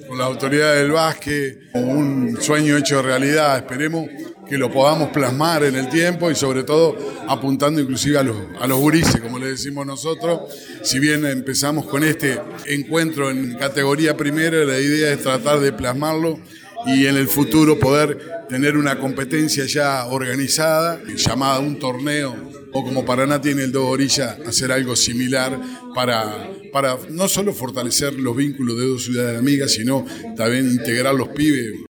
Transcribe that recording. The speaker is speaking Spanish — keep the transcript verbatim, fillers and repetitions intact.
con las autoridades del básquet, un sueño hecho realidad. Esperemos que lo podamos plasmar en el tiempo y sobre todo apuntando inclusive a los, a los gurises, como le decimos nosotros. Si bien empezamos con este encuentro en categoría primera, la idea es tratar de plasmarlo y en el futuro poder tener una competencia ya organizada, llamada un torneo, o como Paraná tiene el Dos Orillas, hacer algo similar para, para no solo fortalecer los vínculos de dos ciudades amigas, sino también integrar los pibes.